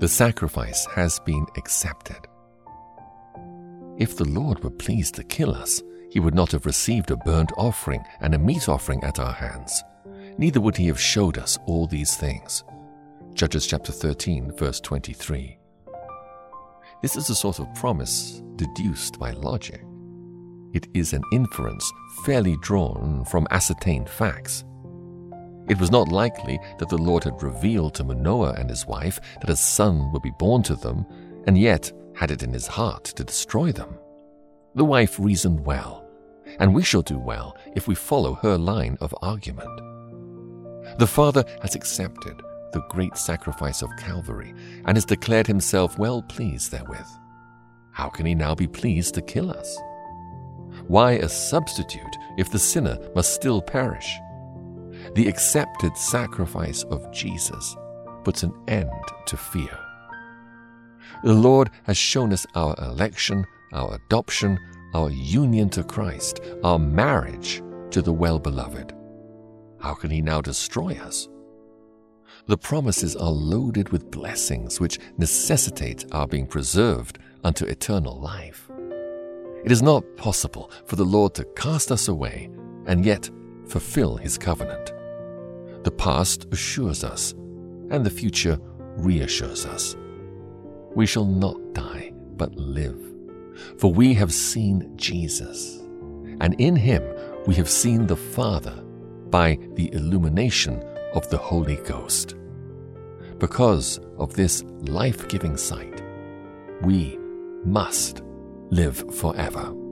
The sacrifice has been accepted. If the Lord were pleased to kill us, he would not have received a burnt offering and a meat offering at our hands. Neither would he have showed us all these things. Judges chapter 13, verse 23. This is a sort of promise deduced by logic. It is an inference fairly drawn from ascertained facts. It was not likely that the Lord had revealed to Manoah and his wife that a son would be born to them, and yet had it in his heart to destroy them. The wife reasoned well, and we shall do well if we follow her line of argument. The Father has accepted the great sacrifice of Calvary and has declared himself well pleased therewith. How can he now be pleased to kill us? Why a substitute if the sinner must still perish? The accepted sacrifice of Jesus puts an end to fear. The Lord has shown us our election, our adoption, our union to Christ, our marriage to the well-beloved. How can he now destroy us? The promises are loaded with blessings which necessitate our being preserved unto eternal life. It is not possible for the Lord to cast us away and yet fulfill his covenant. The past assures us, and the future reassures us. We shall not die, but live, for we have seen Jesus, and in him we have seen the Father by the illumination of the Holy Ghost. Because of this life-giving sight, we must live forever.